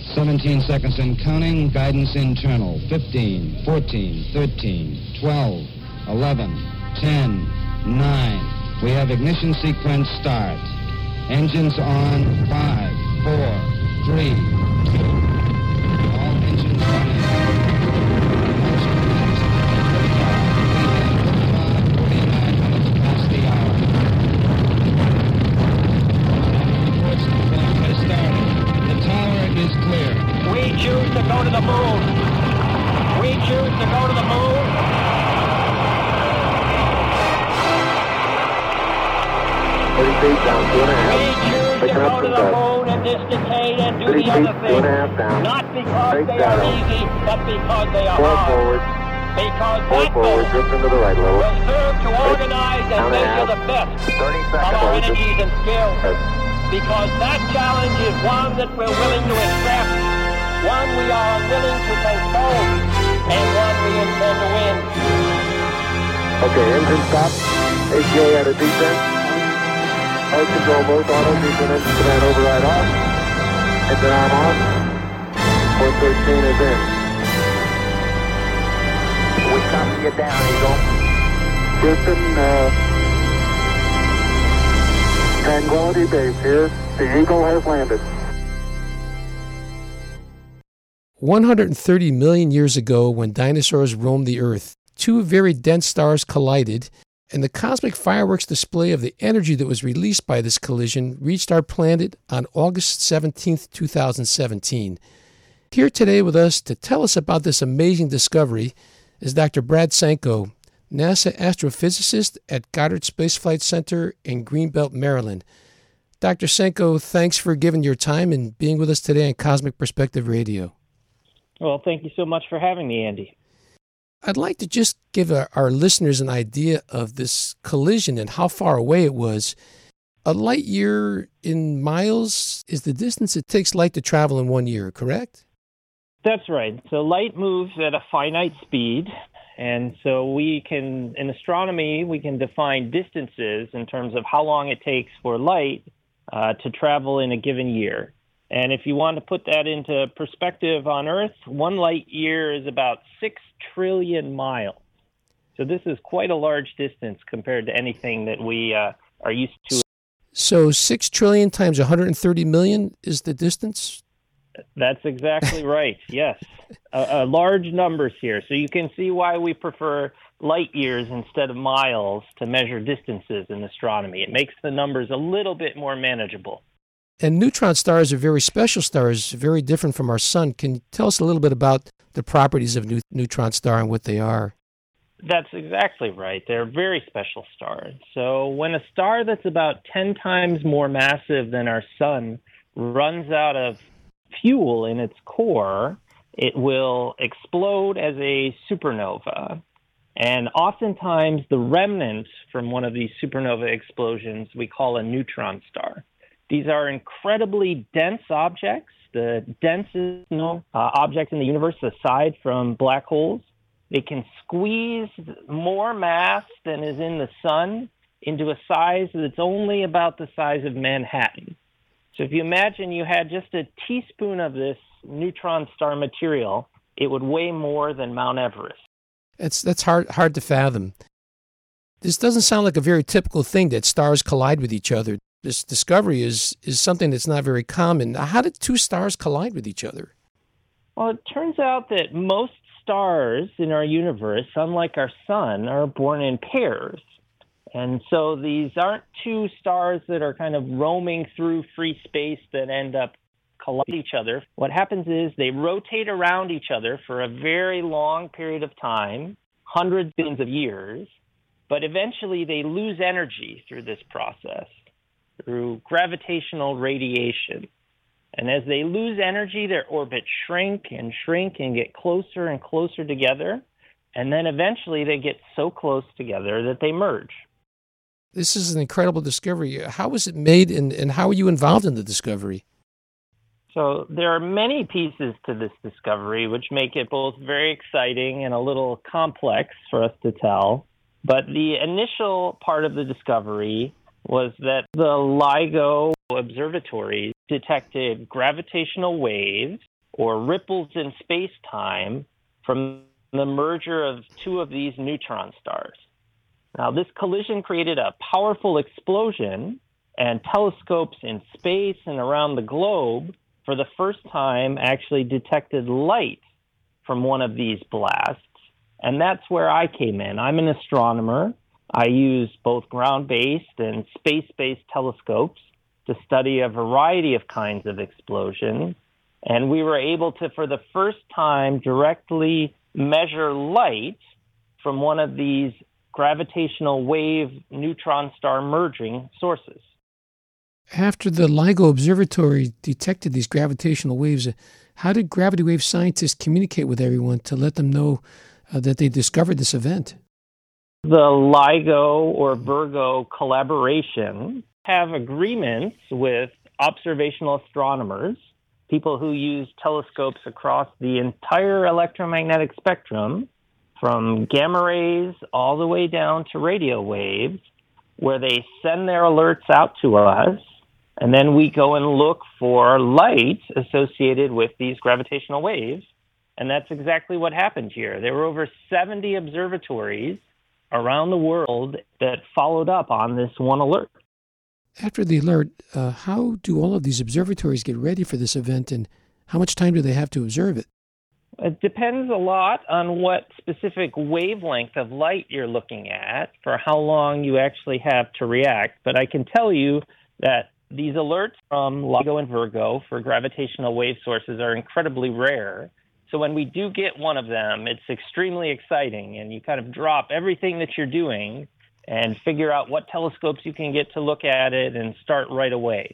17 seconds and counting. Guidance internal. 15, 14, 13, 12, 11, 10, 9. We have ignition sequence start. Engines on. 5, 4, 3, 2. All engines running. We choose to go to the moon. We choose to go to the moon. 30 feet down, 2.5. We choose to go to the moon in this decade and do the other things. 2.5 down. Not because Straight they down. are easy, but because they are 4 hard. forward. Because 4 that forward, goal drift into the right a little. will serve to organize and Down and measure out. the best 30 of seconds. our energies and skills. Because that challenge is one that we're willing to accept, one we are willing to control, and one we intend to win. Okay, engine stop. ATA at a descent. Power control both auto, descent engine command override off. Engine arm on. 413 is in. We copy you down, Eagle. Houston, Tranquility Base here. The Eagle has landed. 130 million years ago, when dinosaurs roamed the Earth, two very dense stars collided, and the cosmic fireworks display of the energy that was released by this collision reached our planet on August 17, 2017. Here today with us to tell us about this amazing discovery is Dr. Brad Sanko, NASA astrophysicist at Goddard Space Flight Center in Greenbelt, Maryland. Dr. Sanko, thanks for giving your time and being with us today on Cosmic Perspective Radio. Well, thank you so much for having me, Andy. I'd like to just give our listeners an idea of this collision and how far away it was. A light year in miles is the distance it takes light to travel in 1 year, correct? That's right. So light moves at a finite speed, and so we can, in astronomy, we can define distances in terms of how long it takes for light to travel in a given year. And if you want to put that into perspective on Earth, 1 light year is about 6 trillion miles. So this is quite a large distance compared to anything that we are used to. So 6 trillion times 130 million is the distance? That's exactly right, yes. Large numbers here. So you can see why we prefer light years instead of miles to measure distances in astronomy. It makes the numbers a little bit more manageable. And neutron stars are very special stars, very different from our sun. Can you tell us a little bit about the properties of neutron star and what they are? That's exactly right. They're very special stars. So when a star that's about 10 times more massive than our sun runs out of fuel in its core, it will explode as a supernova. And oftentimes the remnant from one of these supernova explosions we call a neutron star. These are incredibly dense objects, the densest object in the universe aside from black holes. They can squeeze more mass than is in the sun into a size that's only about the size of Manhattan. So if you imagine you had just a teaspoon of this neutron star material, it would weigh more than Mount Everest. That's hard to fathom. This doesn't sound like a very typical thing that stars collide with each other. This discovery is something that's not very common. How did two stars collide with each other? Well, it turns out that most stars in our universe, unlike our sun, are born in pairs. And so these aren't two stars that are kind of roaming through free space that end up colliding each other. What happens is they rotate around each other for a very long period of time, hundreds of years, but eventually they lose energy through this process, through gravitational radiation. And as they lose energy, their orbits shrink and get closer and closer together. And then eventually they get so close together that they merge. This is an incredible discovery. How was it made and how were you involved in the discovery? So there are many pieces to this discovery, which make it both very exciting and a little complex for us to tell. But the initial part of the discovery was that the LIGO observatories detected gravitational waves or ripples in space-time from the merger of two of these neutron stars. Now, this collision created a powerful explosion, and telescopes in space and around the globe for the first time actually detected light from one of these blasts. And that's where I came in. I'm an astronomer. I use both ground-based and space-based telescopes to study a variety of kinds of explosions. And we were able to, for the first time, directly measure light from one of these gravitational wave neutron star merging sources. After the LIGO Observatory detected these gravitational waves, how did gravity wave scientists communicate with everyone to let them know that they discovered this event? The LIGO or Virgo collaboration have agreements with observational astronomers, people who use telescopes across the entire electromagnetic spectrum, from gamma rays all the way down to radio waves, where they send their alerts out to us, and then we go and look for light associated with these gravitational waves. And that's exactly what happened here. There were over 70 observatories around the world that followed up on this one alert. After the alert, how do all of these observatories get ready for this event, and how much time do they have to observe it? It depends a lot on what specific wavelength of light you're looking at for how long you actually have to react. But I can tell you that these alerts from LIGO and Virgo for gravitational wave sources are incredibly rare. So when we do get one of them, it's extremely exciting, and you kind of drop everything that you're doing and figure out what telescopes you can get to look at it and start right away.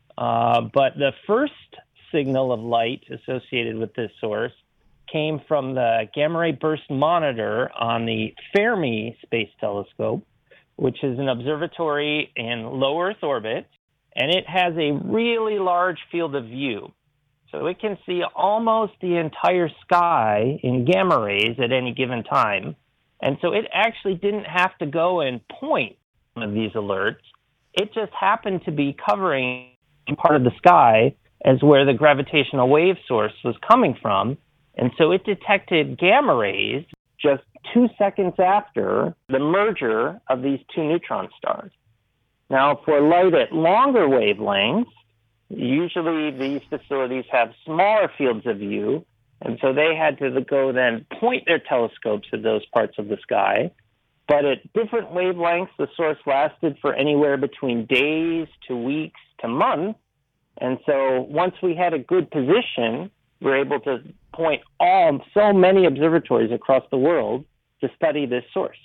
But the first signal of light associated with this source came from the gamma ray burst monitor on the Fermi Space Telescope, which is an observatory in low Earth orbit, and it has a really large field of view. So it can see almost the entire sky in gamma rays at any given time. And so it actually didn't have to go and point one of these alerts. It just happened to be covering part of the sky as where the gravitational wave source was coming from. And so it detected gamma rays just 2 seconds after the merger of these two neutron stars. Now, for light at longer wavelengths, usually these facilities have smaller fields of view, and so they had to go then point their telescopes at those parts of the sky. But at different wavelengths, the source lasted for anywhere between days to weeks to months. And so once we had a good position, we were able to point so many observatories across the world to study this source.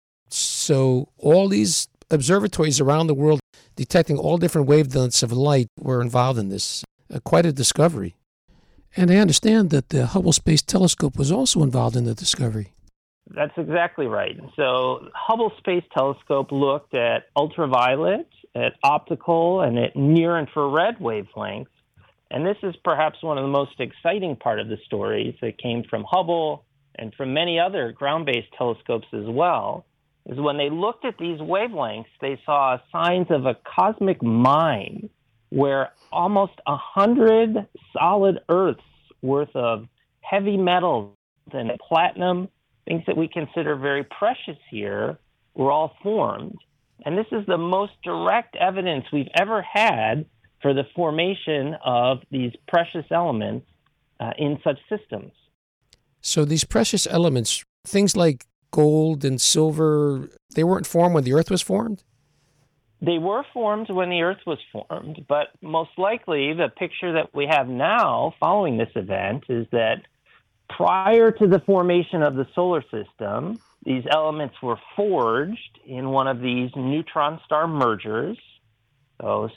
So all these observatories around the world detecting all different wavelengths of light were involved in this. Quite a discovery. And I understand that the Hubble Space Telescope was also involved in the discovery. That's exactly right. So Hubble Space Telescope looked at ultraviolet, at optical, and at near-infrared wavelengths. And this is perhaps one of the most exciting part of the stories that came from Hubble and from many other ground-based telescopes as well, is when they looked at these wavelengths, they saw signs of a cosmic mine where almost 100 solid Earths worth of heavy metals and platinum, things that we consider very precious here, were all formed. And this is the most direct evidence we've ever had for the formation of these precious elements in such systems. So these precious elements, things like gold and silver, they weren't formed when the Earth was formed? They were formed when the Earth was formed, but most likely the picture that we have now following this event is that prior to the formation of the solar system, these elements were forged in one of these neutron star mergers, those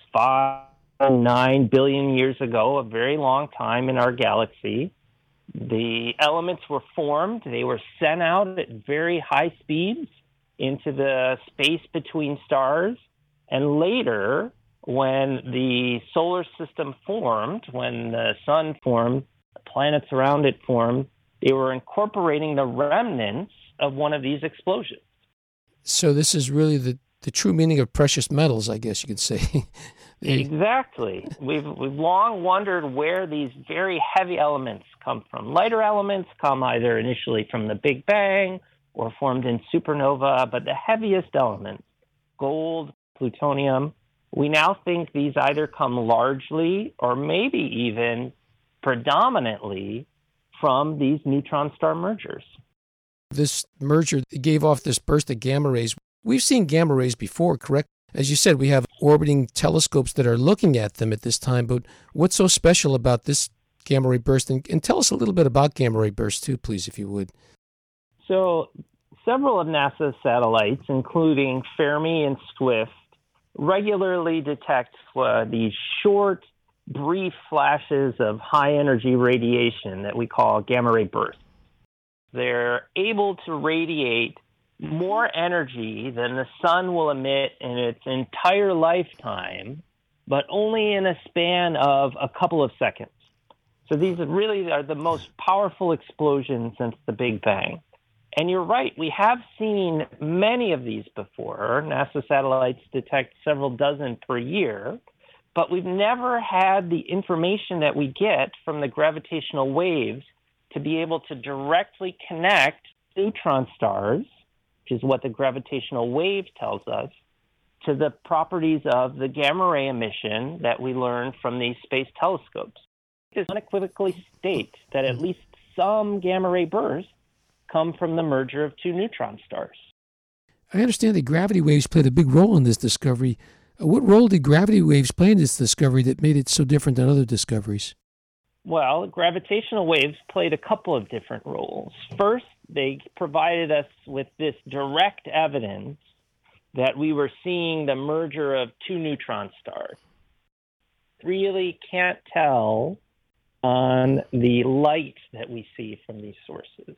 5-9 billion years ago, a very long time in our galaxy. The elements were formed. They were sent out at very high speeds into the space between stars. And later, when the solar system formed, when the sun formed, the planets around it formed, they were incorporating the remnants of one of these explosions. So this is really the true meaning of precious metals, I guess you could say. Exactly. We've long wondered where these very heavy elements come from. Lighter elements come either initially from the Big Bang or formed in supernova, but the heaviest elements, gold, plutonium, we now think these either come largely or maybe even predominantly from these neutron star mergers. This merger gave off this burst of gamma rays. We've seen gamma rays before, correct? As you said, we have orbiting telescopes that are looking at them at this time, but what's so special about this gamma ray burst? And tell us a little bit about gamma ray bursts too, please, if you would. So several of NASA's satellites, including Fermi and Swift, regularly detect these short, brief flashes of high-energy radiation that we call gamma ray bursts. They're able to radiate more energy than the sun will emit in its entire lifetime, but only in a span of a couple of seconds. So these really are the most powerful explosions since the Big Bang. And you're right, we have seen many of these before. NASA satellites detect several dozen per year, but we've never had the information that we get from the gravitational waves to be able to directly connect neutron stars, which is what the gravitational wave tells us, to the properties of the gamma ray emission that we learn from these space telescopes. It unequivocally states that at least some gamma ray bursts come from the merger of two neutron stars. I understand that gravity waves played a big role in this discovery. What role did gravity waves play in this discovery that made it so different than other discoveries? Well, gravitational waves played a couple of different roles. First, they provided us with this direct evidence that we were seeing the merger of two neutron stars. Really can't tell on the light that we see from these sources.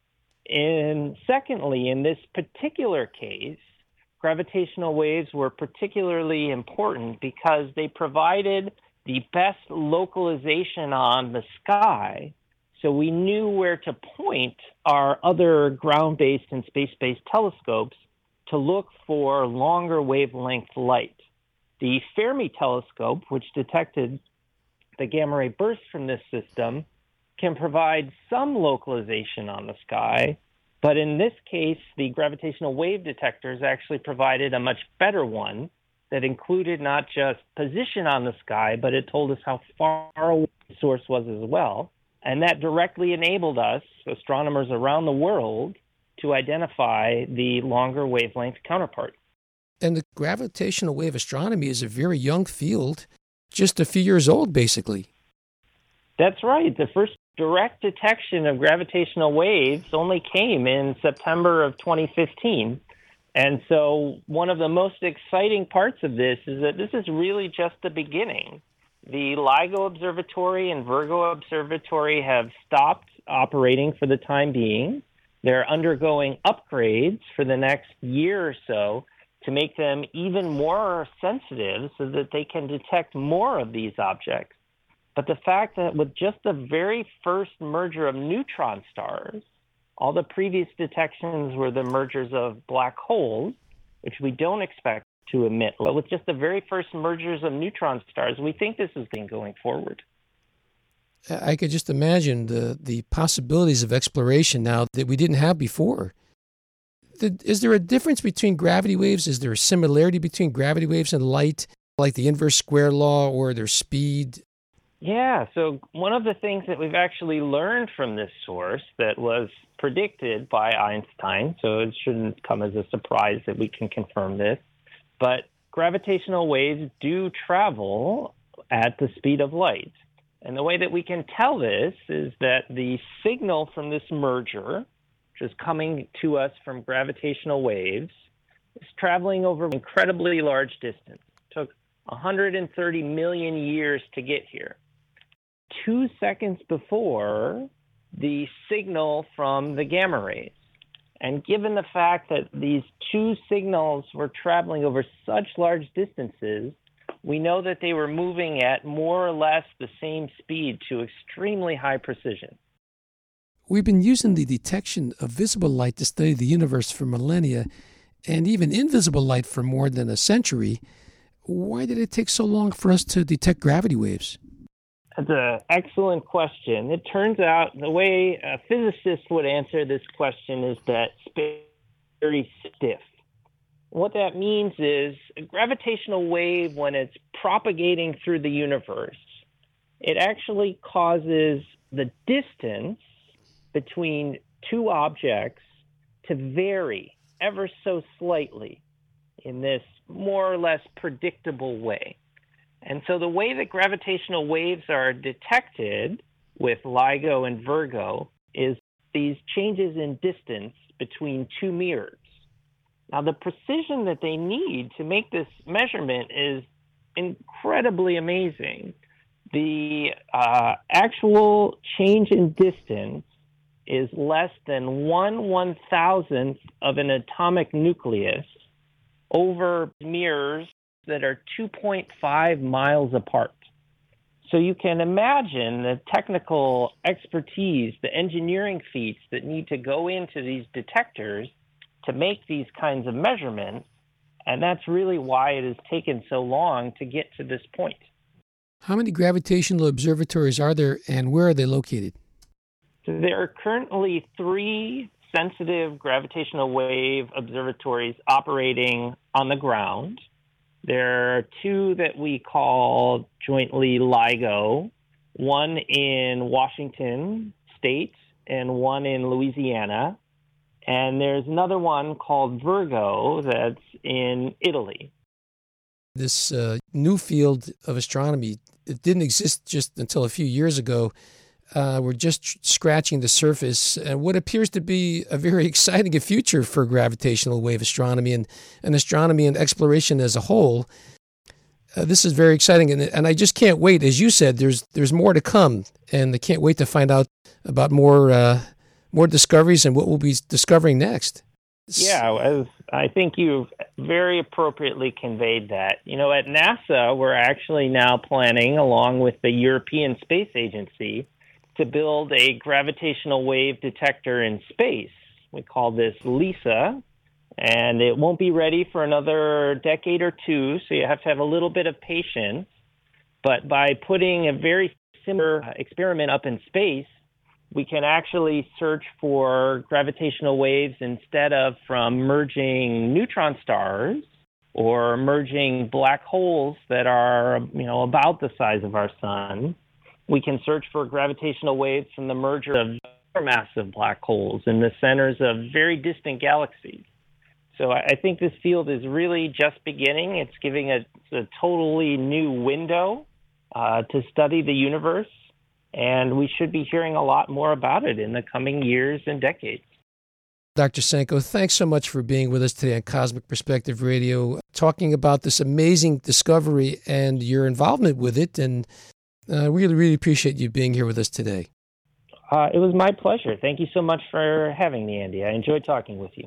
And secondly, in this particular case, gravitational waves were particularly important because they provided the best localization on the sky, so we knew where to point our other ground-based and space-based telescopes to look for longer wavelength light. The Fermi telescope, which detected the gamma ray bursts from this system, can provide some localization on the sky, but in this case, the gravitational wave detectors actually provided a much better one that included not just position on the sky, but it told us how far away the source was as well. And that directly enabled us, astronomers around the world, to identify the longer wavelength counterpart. And the gravitational wave astronomy is a very young field, just a few years old, basically. That's right. The first direct detection of gravitational waves only came in September of 2015. And so one of the most exciting parts of this is that this is really just the beginning. The LIGO Observatory and Virgo Observatory have stopped operating for the time being. They're undergoing upgrades for the next year or so to make them even more sensitive so that they can detect more of these objects. But the fact that with just the very first merger of neutron stars, all the previous detections were the mergers of black holes, which we don't expect to emit. But with just the very first mergers of neutron stars, we think this is going forward. I could just imagine the possibilities of exploration now that we didn't have before. Is there a difference between gravity waves? Is there a similarity between gravity waves and light, like the inverse square law or their speed? Yeah, so one of the things that we've actually learned from this source that was predicted by Einstein, so it shouldn't come as a surprise that we can confirm this, but gravitational waves do travel at the speed of light. And the way that we can tell this is that the signal from this merger, which is coming to us from gravitational waves, is traveling over an incredibly large distance. It took 130 million years to get here. 2 seconds before the signal from the gamma rays. And given the fact that these two signals were traveling over such large distances, we know that they were moving at more or less the same speed to extremely high precision. We've been using the detection of visible light to study the universe for millennia, and even invisible light for more than a century, why did it take so long for us to detect gravity waves? That's an excellent question. It turns out the way a physicist would answer this question is that space is very stiff. What that means is a gravitational wave, when it's propagating through the universe, it actually causes the distance between two objects to vary ever so slightly in this more or less predictable way. And so the way that gravitational waves are detected with LIGO and Virgo is these changes in distance between two mirrors. Now, the precision that they need to make this measurement is incredibly amazing. The actual change in distance is less than 1/1000th of an atomic nucleus over mirrors that are 2.5 miles apart. So you can imagine the technical expertise, the engineering feats that need to go into these detectors to make these kinds of measurements, and that's really why it has taken so long to get to this point. How many gravitational observatories are there, and where are they located? So there are currently 3 sensitive gravitational wave observatories operating on the ground. There are 2 that we call jointly LIGO, one in Washington State and one in Louisiana. And there's another one called Virgo that's in Italy. This new field of astronomy, it didn't exist just until a few years ago. We're just scratching the surface, and what appears to be a very exciting future for gravitational wave astronomy and astronomy and exploration as a whole. This is very exciting, and I just can't wait. As you said, there's more to come, and I can't wait to find out about more discoveries and what we'll be discovering next. Yeah, I think you've very appropriately conveyed that. You know, at NASA, we're actually now planning, along with the European Space Agency, to build a gravitational wave detector in space. We call this LISA, and it won't be ready for another decade or 2, so you have to have a little bit of patience. But by putting a very similar experiment up in space, we can actually search for gravitational waves instead of from merging neutron stars or merging black holes that are, about the size of our sun. We can search for gravitational waves from the merger of supermassive black holes in the centers of very distant galaxies. So I think this field is really just beginning. It's giving us a totally new window to study the universe, and we should be hearing a lot more about it in the coming years and decades. Dr. Senko, thanks so much for being with us today on Cosmic Perspective Radio, talking about this amazing discovery and your involvement with it, and really, really appreciate you being here with us today. It was my pleasure. Thank you so much for having me, Andy. I enjoyed talking with you.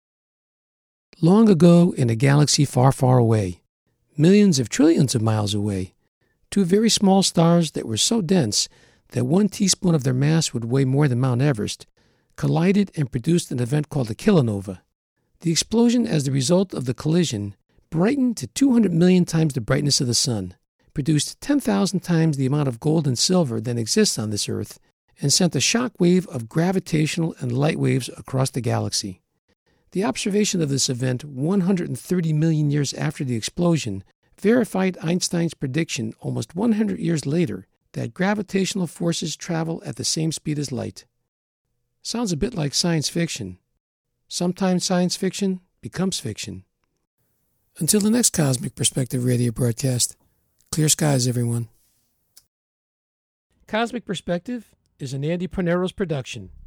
Long ago, in a galaxy far, far away, millions of trillions of miles away, 2 very small stars that were so dense that 1 teaspoon of their mass would weigh more than Mount Everest collided and produced an event called a kilonova. The explosion, as the result of the collision, brightened to 200 million times the brightness of the sun, produced 10,000 times the amount of gold and silver that exists on this Earth, and sent a shock wave of gravitational and light waves across the galaxy. The observation of this event 130 million years after the explosion verified Einstein's prediction almost 100 years later that gravitational forces travel at the same speed as light. Sounds a bit like science fiction. Sometimes science fiction becomes fiction. Until the next Cosmic Perspective radio broadcast, clear skies, everyone. Cosmic Perspective is an Andy Perneros production.